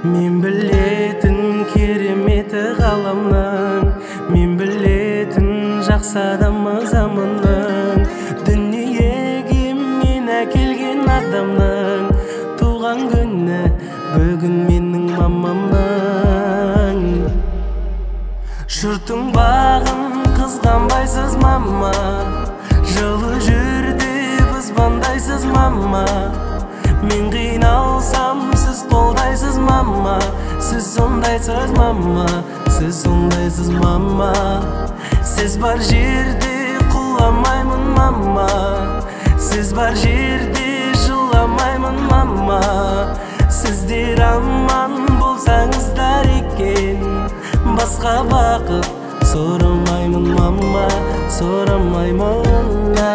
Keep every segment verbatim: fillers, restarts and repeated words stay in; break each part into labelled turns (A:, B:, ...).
A: Мен білетін кереметі ғаламның, мен білетін жақсы адамы заманның, дүниеге мен әкелген адамның туған күні бүгін менің мамамның. Жұрттың бағын қызғанбайсыз мама, жылы жүрді бұзбандайсыз мама. Мен қиналсам сіз қолдайсыз мама, сіз сондайсыз мама, сіз сондайсыз мама. Сіз бар жерде құламаймын мама, сіз бар жерде жыламаймын мама. Сіздер аман болсаңыздар екен, басқа бақыт сұрамаймын мама, сұрамаймын.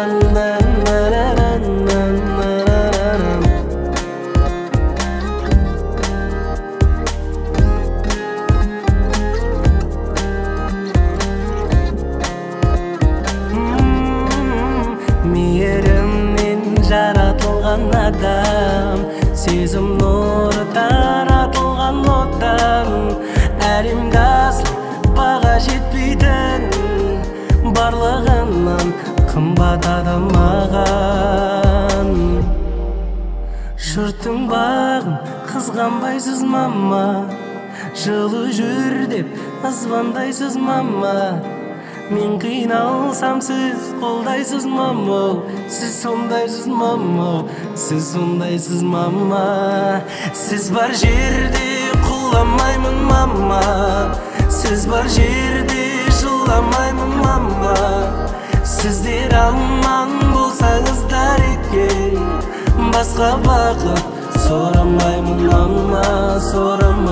A: Мейірімнен жаратылған адам, сезім нұры таратылған оттан, әлемде асыл баға жетпейтін, барлығынан қымбат адам маған. Жұрттың бағын қызғанбайсыз мама, жылы жүр деп звондайсыз мама. Мен қиналсам сіз қолдайсыз мама, сіз сондайсыз мама, сіз сондайсыз мама. Сіз бар жерде құламаймын мама, сіз бар жерде жыламаймын мама. Сіздер аман болсаңыздар екен, басқа бақыт сұрамаймын мама, сұрамаймын.